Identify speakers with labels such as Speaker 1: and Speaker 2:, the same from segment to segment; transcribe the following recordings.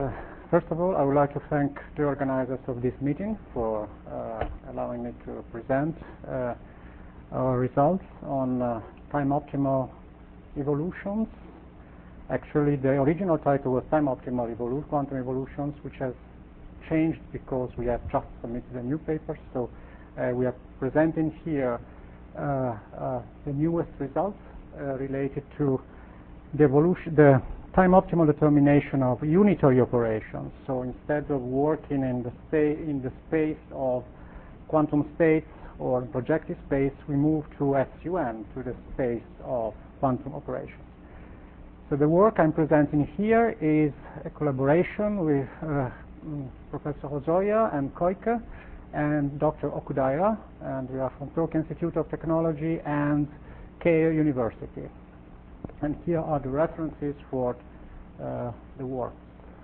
Speaker 1: First of all, I would like to thank the organizers of this meeting for allowing me to present our results on time-optimal evolutions. Actually, the original title was time-optimal quantum evolutions, which has changed because we have just submitted a new paper. So we are presenting here the newest results related to the time-optimal determination of unitary operations. So instead of working in the space of quantum states or projective space, we move to SUN, to the space of quantum operations. So the work I'm presenting here is a collaboration with Professor Hosoya and Koike and Dr. Okudaira, and we are from Tokyo Institute of Technology and Keio University. And here are the references for the work.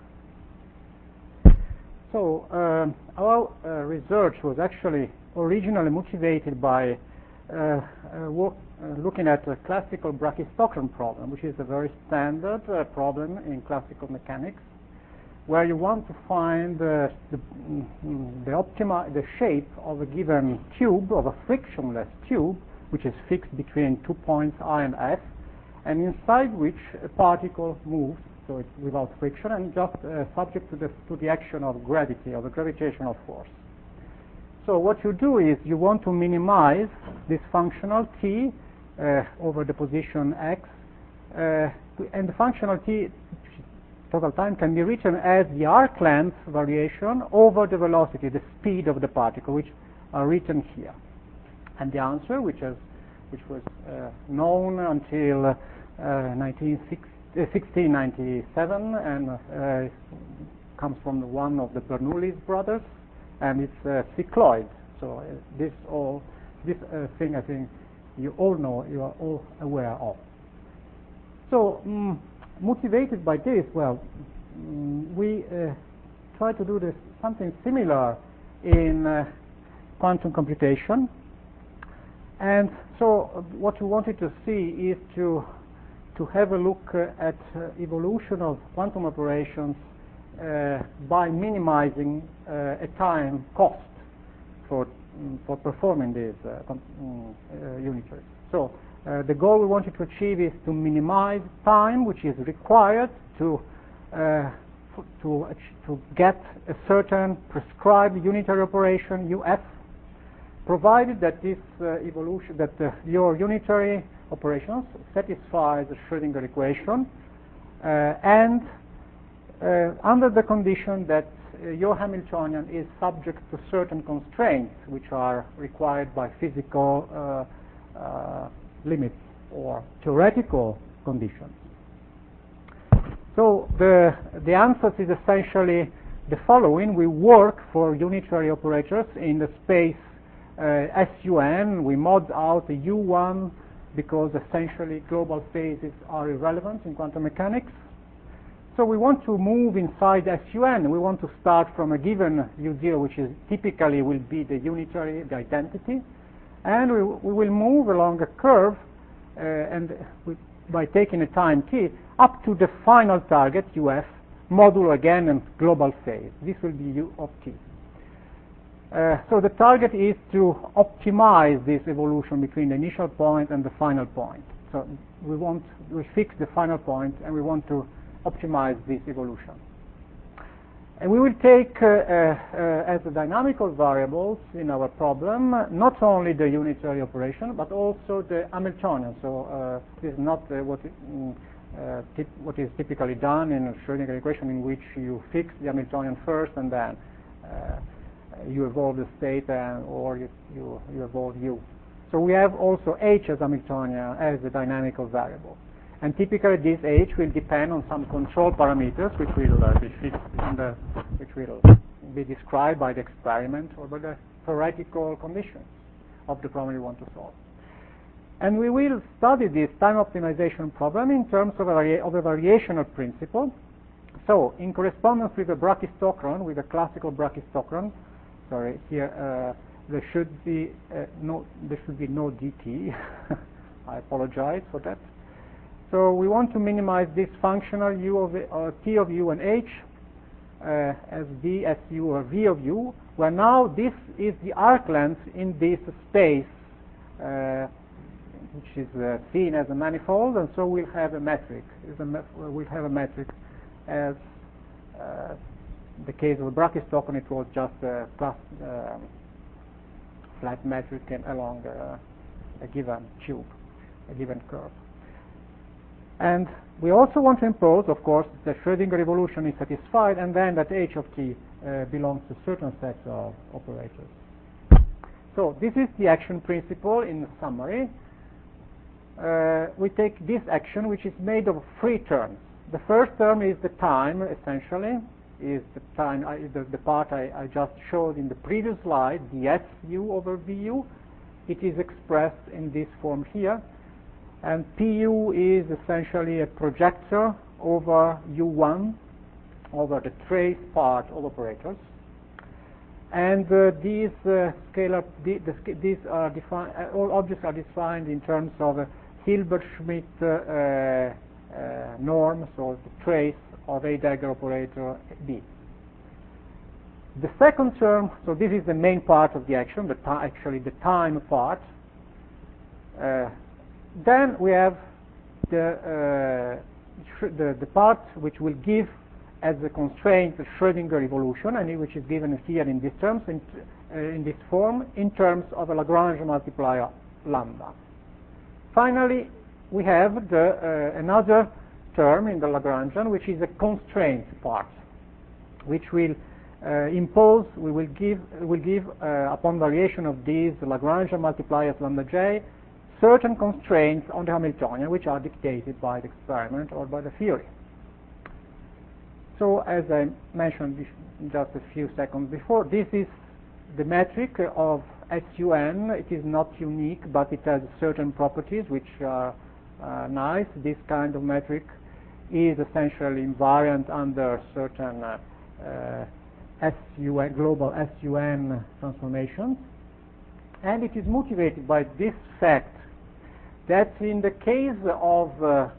Speaker 1: So our research was actually originally motivated by looking at a classical Brachistochrone problem, which is a very standard problem in classical mechanics, where you want to find the shape of a given tube, of a frictionless tube, which is fixed between 2 points I and F, and inside which a particle moves, so it's without friction and just subject to the action of gravity, of a gravitational force. So what you do is you want to minimize this functional t over the position x, and the functional t, total time, can be written as the arc length variation over the velocity, the speed of the particle, which are written here. And the answer, which was known until 1697, and comes from one of the Bernoulli brothers, and it's cycloid. So this thing, I think you all know, you are all aware of. So motivated by this, we try to do something similar in quantum computation. And so what we wanted to see is to have a look at evolution of quantum operations by minimizing a time cost for performing these unitaries. So the goal we wanted to achieve is to minimize time which is required to get a certain prescribed unitary operation UF, provided that this your unitary operations satisfy the Schrödinger equation, and under the condition that your Hamiltonian is subject to certain constraints which are required by physical limits or theoretical conditions. So the answer is essentially the following. We work for unitary operators in the space SUN. We mod out the U1 because essentially global phases are irrelevant in quantum mechanics. So we want to move inside SUN. We want to start from a given U0, which is typically will be the unitary, the identity, and we will move along a curve by taking a time t up to the final target UF, modulo again and global phase. This will be U of t. So the target is to optimize this evolution between the initial point and the final point. So we fix the final point and we want to optimize this evolution. And we will take as the dynamical variables in our problem not only the unitary operation but also the Hamiltonian. So this is not what is typically done in a Schrödinger equation, in which you fix the Hamiltonian first and then you evolve the state or you evolve U. So we have also H as Hamiltonian as the dynamical variable. And typically this H will depend on some control parameters which will be fixed which will be described by the experiment or by the theoretical conditions of the problem we want to solve. And we will study this time optimization problem in terms of a variational principle. So in correspondence with a Brachistochrone, with a classical Brachistochrone, sorry, here there should be no dt. I apologize for that. So we want to minimize this functional t of u and h as v s u or v of u, where now this is the arc length in this space, which is seen as a manifold, and so we'll have a metric. We'll have a metric as the case of Brachistochrone, it was just a flat metric along a given tube, a given curve. And we also want to impose, of course, the Schrödinger evolution is satisfied, and then that h of t belongs to certain sets of operators. So this is the action principle in summary. We take this action, which is made of three terms. The first term is the time, essentially, is the time, the part I just showed in the previous slide, the SU over VU. It is expressed in this form here. And PU is essentially a projector over U1, over the trace part of operators. And these scalar, these are defined, all objects are defined in terms of a Hilbert-Schmidt norm, so the trace of a Dagger operator B. The second term, so this is the main part of the action, actually the time part. Then we have the part which will give as a constraint the Schrödinger evolution, and which is given here in these terms, in this form, in terms of a Lagrange multiplier lambda. Finally, we have another term in the Lagrangian, which is a constraint part, which will will give upon variation of these Lagrangian multipliers lambda j, certain constraints on the Hamiltonian, which are dictated by the experiment or by the theory. So, as I mentioned just a few seconds before, this is the metric of SUN. It is not unique, but it has certain properties which are nice. This kind of metric is essentially invariant under certain SUN, global SUN transformations. And it is motivated by this fact that in the case of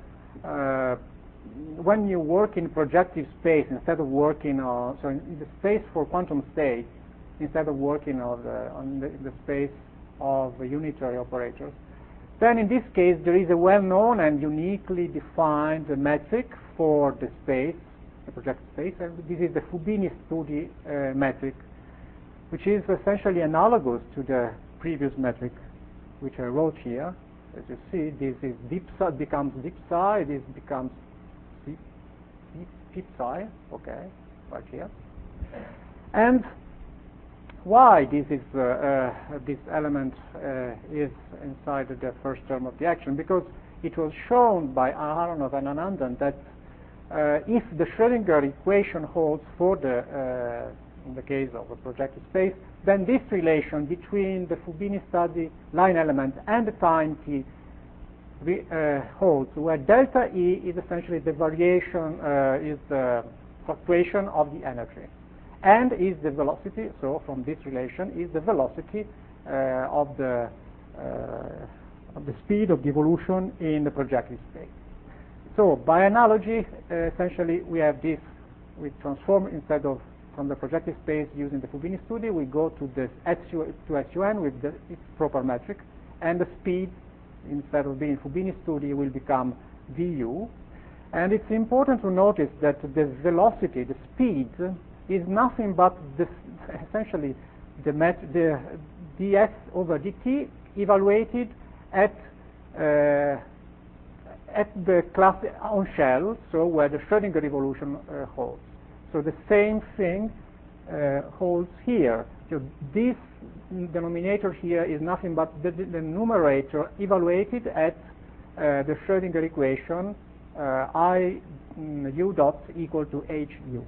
Speaker 1: when you work in projective space instead of working on, so in the space for quantum states, instead of working on the space of unitary operators, then in this case there is a well-known and uniquely defined metric for the space, the projective space, and this is the Fubini-Studi metric, which is essentially analogous to the previous metric which I wrote here. As you see, this is deep psi becomes deep psi, this becomes deep psi, okay, right here. And why this is this element is inside the first term of the action? Because it was shown by Aharonov and Anandan that if the Schrödinger equation holds for the in the case of a projective space, then this relation between the Fubini-Studi line element and the time t holds, where delta E is essentially the variation, is the fluctuation of the energy, and is the velocity, so from this relation is the velocity of the speed of the evolution in the projective space. So by analogy, essentially we have this, we transform instead of from the projective space using the Fubini-Studi, we go to this SUN with its proper metric, and the speed, instead of being Fubini-Studi, will become VU. And it's important to notice that the velocity, the speed, is nothing but this, essentially the ds over dt evaluated at the class on shell, so where the Schrödinger evolution holds. So the same thing holds here. So this denominator here is nothing but the numerator evaluated at the Schrödinger equation I u dot equal to h u.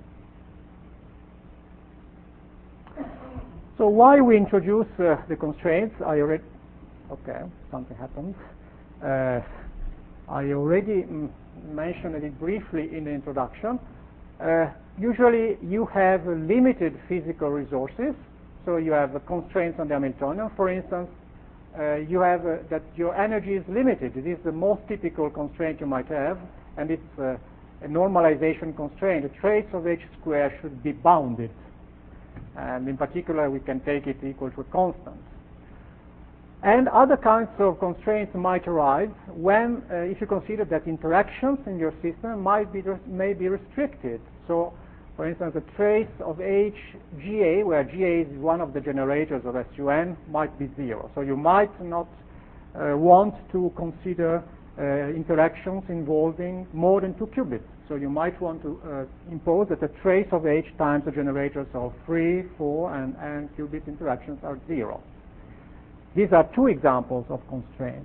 Speaker 1: So why we introduce the constraints? Okay, something happened. I already mentioned it briefly in the introduction. Usually you have limited physical resources, so you have constraints on the Hamiltonian. For instance, you have that your energy is limited. It is the most typical constraint you might have, and it's a normalization constraint, the trace of h squared should be bounded. And in particular, we can take it equal to a constant. And other kinds of constraints might arise when, if you consider that interactions in your system may be restricted. So, for instance, the trace of HGA, where GA is one of the generators of SUN, might be 0. So you might not want to consider interactions involving more than 2 qubits. So you might want to impose that the trace of H times the generators of 3, 4, and n qubit interactions are 0. These are 2 examples of constraints.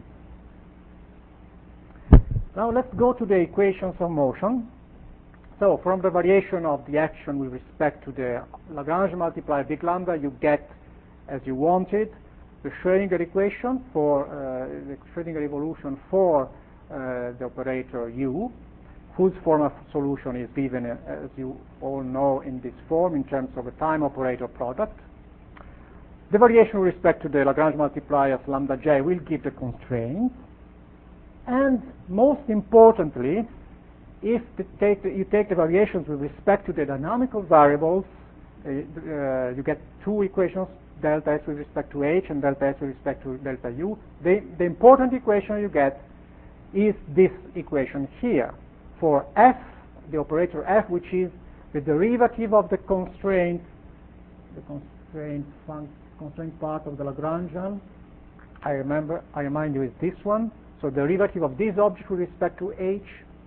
Speaker 1: Now let's go to the equations of motion. So from the variation of the action with respect to the Lagrange multiplier big lambda, you get, as you wanted, the Schrödinger equation for the Schrödinger evolution for the operator U, whose form of solution is given, as you all know, in this form in terms of a time operator product. The variation with respect to the Lagrange multipliers lambda j will give the constraints. And most importantly, if you take the variations with respect to the dynamical variables, you get 2 equations, delta S with respect to H and delta S with respect to delta U. The important equation you get is this equation here for F, the operator F, which is the derivative of the constraint part of the Lagrangian. I remind you is this one. So derivative of this object with respect to H.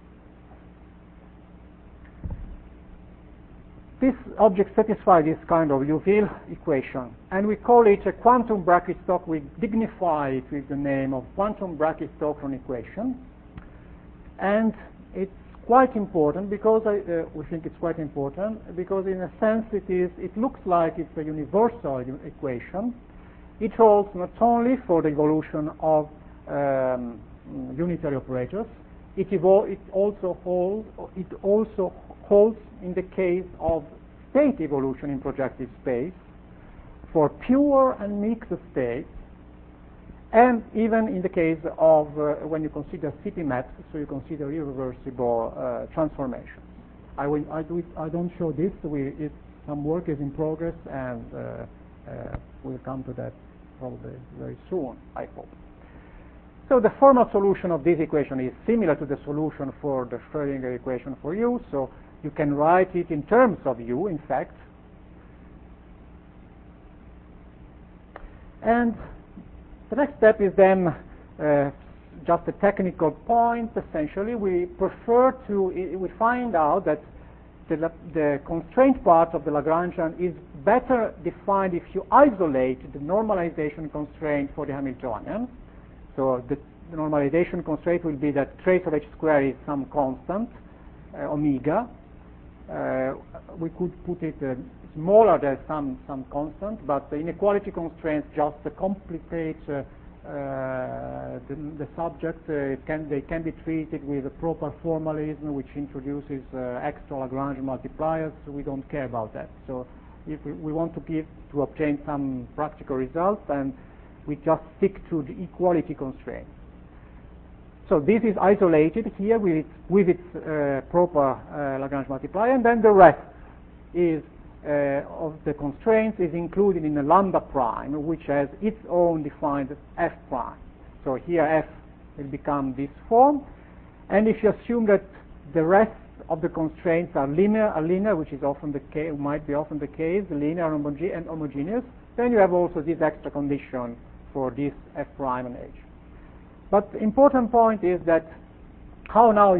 Speaker 1: This object satisfies this kind of Liouville equation, and we call it a quantum Brachistochrone. We dignify it with the name of quantum Brachistochrone equation. And it's quite important because we think it's quite important because in a sense it looks like it's a universal equation. It holds not only for the evolution of unitary operators, it also holds in the case of state evolution in projective space for pure and mixed states, and even in the case of when you consider CP maps, so you consider irreversible transformations. I don't show this. Some work is in progress, and we'll come to that probably very soon, I hope. So the formal solution of this equation is similar to the solution for the Schrödinger equation for U, so you can write it in terms of U, in fact. And the next step is then just a technical point. Essentially, we find out that the constraint part of the Lagrangian is better defined if you isolate the normalization constraint for the Hamiltonian. So the normalization constraint will be that trace of H squared is some constant, omega. We could put it smaller than some constant, but the inequality constraints just complicate the subject. They can be treated with a proper formalism, which introduces extra Lagrange multipliers. So we don't care about that. So if we want to obtain some practical results, and we just stick to the equality constraints. So this is isolated here with its proper Lagrange multiplier, and then the rest is of the constraints is included in the lambda prime, which has its own defined f prime. So here f will become this form, and if you assume that the rest of the constraints are linear, which is often the case, might be often the case, linear and homogeneous, then you have also this extra condition for this f prime and h. But the important point is that how now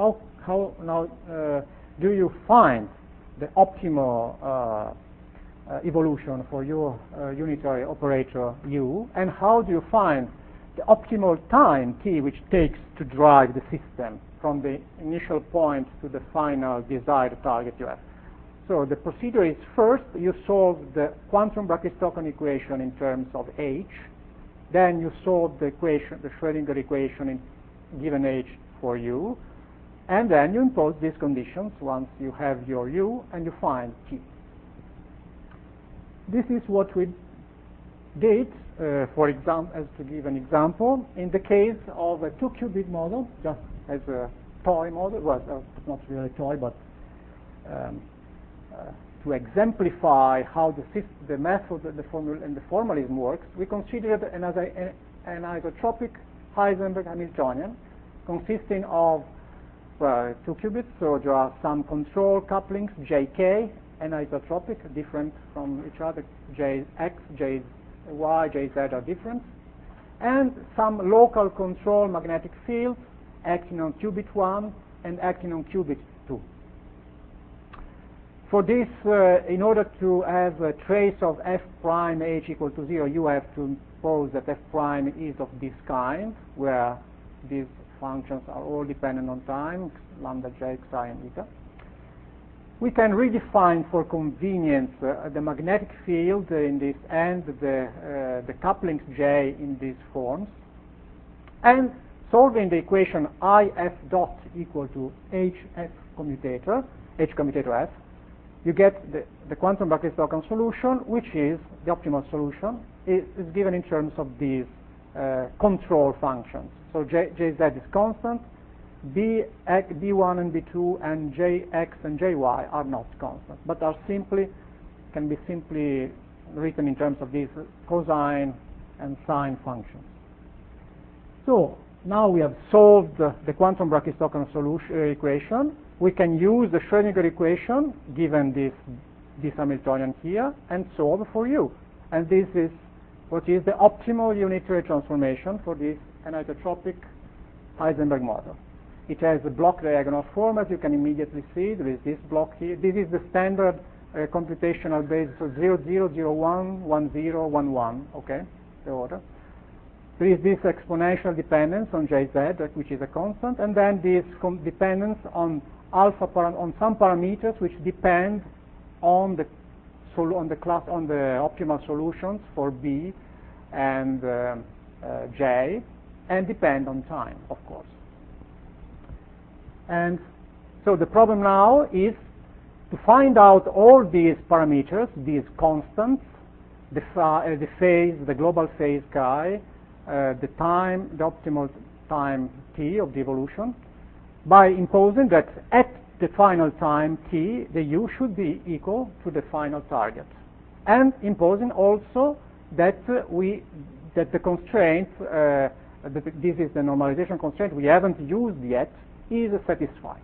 Speaker 1: do you find the optimal evolution for your unitary operator U, and how do you find the optimal time t which takes to drive the system from the initial point to the final desired target you have? So the procedure is, first you solve the quantum Brachistochrone equation in terms of h. Then you solve the Schrödinger equation in given h for U, and then you impose these conditions once you have your U, and you find t. This is what we did, for example, as to give an example, in the case of a 2-qubit model, just as a toy model. Well, not really a toy, but to exemplify how the method, the formula, and the formalism works, we considered an isotropic Heisenberg Hamiltonian consisting of two qubits. So there are some control couplings, JK, anisotropic, different from each other. JX, JY, JZ are different. And some local control magnetic fields acting on qubit 1 and acting on qubit 2. For this, in order to have a trace of f prime h equal to 0, you have to impose that f prime is of this kind, where these functions are all dependent on time, lambda, j, psi, and eta. We can redefine for convenience the magnetic field in this and the couplings j in these forms, and solving the equation if dot equal to hf commutator, h commutator f, you get the quantum Brachistochrone solution, which is the optimal solution. It is given in terms of these control functions. So Jz is constant, B1 and B2 and Jx and Jy are not constant, but can be simply written in terms of these cosine and sine functions. So now we have solved the quantum Brachistochrone solution equation. We can use the Schrödinger equation given this Hamiltonian here and solve for u. And this is what is the optimal unitary transformation for this anisotropic Heisenberg model. It has a block diagonal form, as you can immediately see. There is this block here. This is the standard computational basis of 0, 0, 0, 1, 1, 0, 1, 1, okay, the order. There is this exponential dependence on Jz, which is a constant, and then this dependence on on some parameters which depend on the optimal solutions for B and J, and depend on time, of course. And so the problem now is to find out all these parameters, these constants, the phase, the global phase chi, the time, the optimal time t of the evolution, by imposing that at the final time t, the u should be equal to the final target, and imposing also that the constraint, this is the normalization constraint we haven't used yet, is satisfied.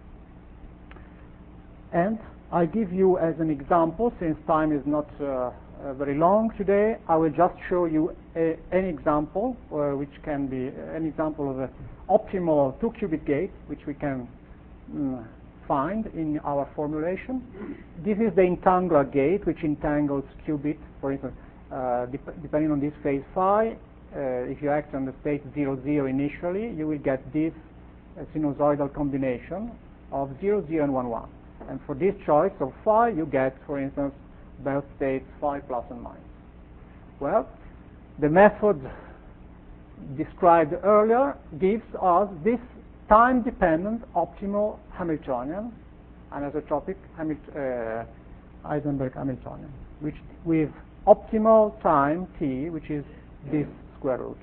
Speaker 1: And I give you as an example, since time is not very long today, I will just show you an example, which can be an example of an optimal 2-qubit gate, which we can find in our formulation. This is the entangler gate, which entangles qubits, for instance, depending on this phase phi. If you act on the state 0, 0 initially, you will get this sinusoidal combination of 0, 0, and 1, 1. And for this choice of phi, you get, for instance, both states phi plus and minus. Well, the method described earlier gives us this time-dependent optimal Hamiltonian, anisotropic Heisenberg Hamiltonian, which with optimal time t, which is this square root.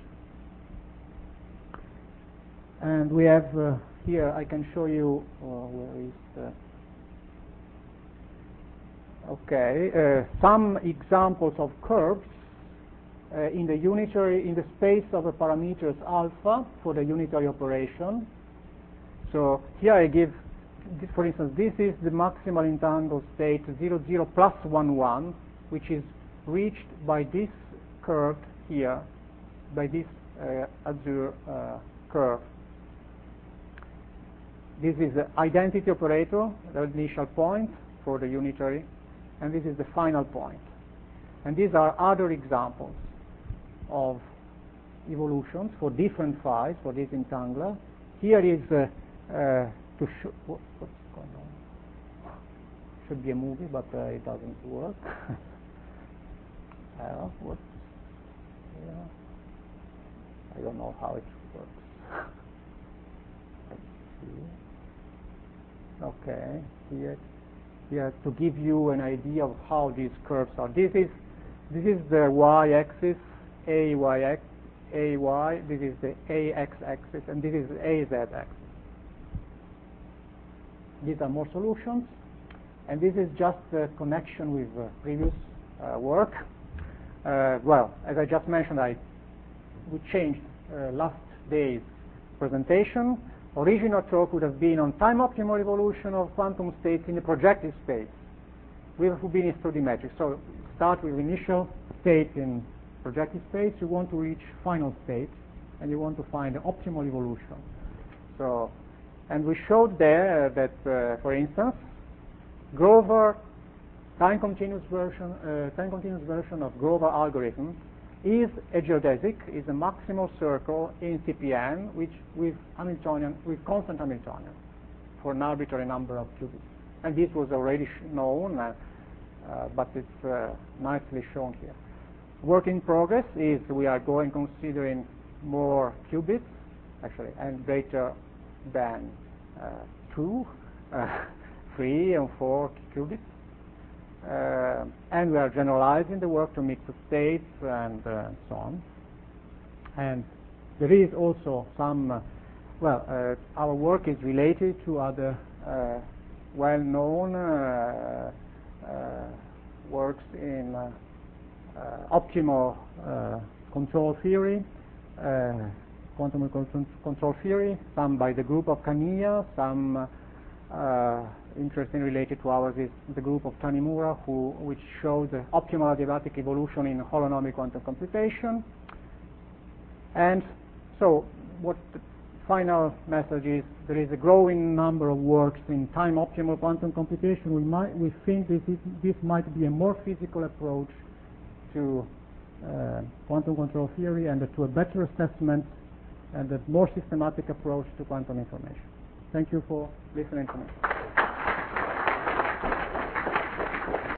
Speaker 1: And we have here, I can show you where is the some examples of curves in the space of the parameters alpha for the unitary operation. So here I give, for instance, this is the maximal entangled state 0, 0 plus 1, 1, which is reached by this curve here, by this azure curve. This is the identity operator, the initial point for the unitary, and this is the final point. And these are other examples of evolutions for different phis for this entangler. Here is to show what's going on. Should be a movie, but it doesn't work. I don't know how it works. Let's see. Okay, here to give you an idea of how these curves are. This is the y-axis, AY, this is the AX-axis, and this is the AZ-axis. these are more solutions. And this is just a connection with previous work. Well, as I just mentioned, we changed last day's presentation. Original talk would have been on time optimal evolution of quantum states in the projective space with Fubini 3D metric. So start with initial state in projective space. You want to reach final state, and you want to find the optimal evolution. So, and we showed there that, for instance, Grover time continuous version of Grover algorithm is a geodesic, is a maximal circle in CPN, which with constant Hamiltonian for an arbitrary number of qubits. And this was already known, but it's nicely shown here. Work in progress is we are considering more qubits, actually, and greater than 2, 3 and 4 qubits. And we are generalizing the work to mixed states and so on. And there is also some, our work is related to other well-known works in optimal control theory, quantum control theory, some by the group of Kaniya, some interesting related to ours is the group of Tanimura, which showed the optimal adiabatic evolution in holonomic quantum computation. And so what the final message is, there is a growing number of works in time optimal quantum computation. We think this might be a more physical approach to quantum control theory and to a better assessment and a more systematic approach to quantum information. Thank you for listening to me.